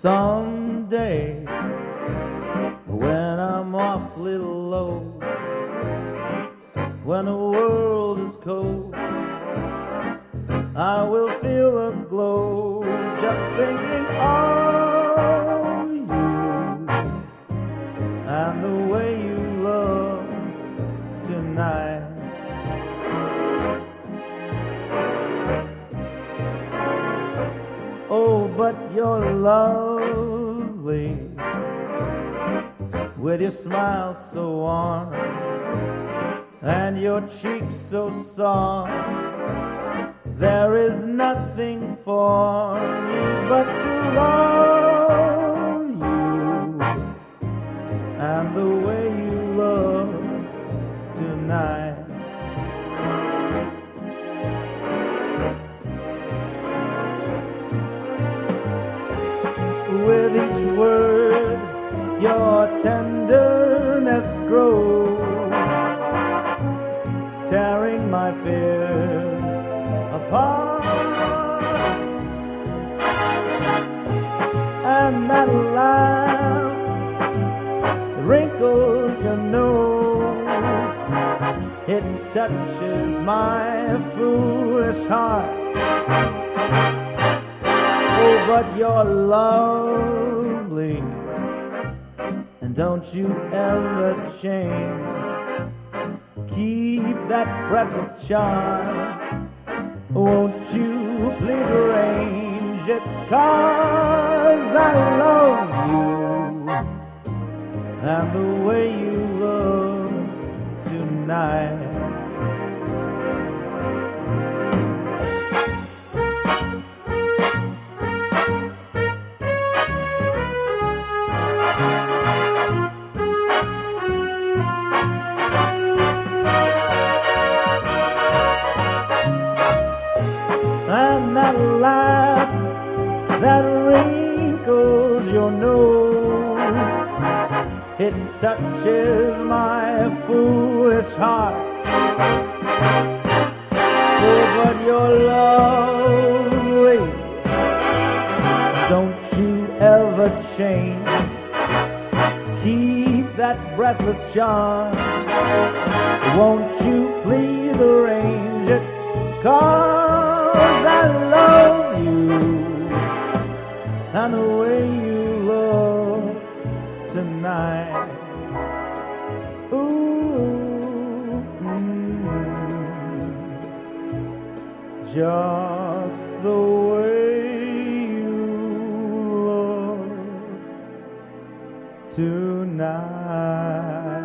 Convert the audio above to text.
Someday, when I'm awfully low, when the world is cold, I will feel a glow just thinking of you and the way you look tonight. Oh, but you're lovely, with your smile so warm and your cheeks so soft. There is nothing for me but to love you and the way you look tonight. With each word, your tenderness grows, tearing my fears apart. And that laugh wrinkles your nose, it touches my foolish heart. Oh, but you're lovely, and don't you ever change. Keep that breathless charm, won't you please arrange it? 'Cause I love you and the way you look tonight. And that laugh that wrinkles your nose, it touches my foolish heart. Oh, but you're lovely, don't you ever change. Keep that breathless charm, won't you please arrange it? 'Cause I love you and the way you look tonight. Ooh, just the way you look tonight.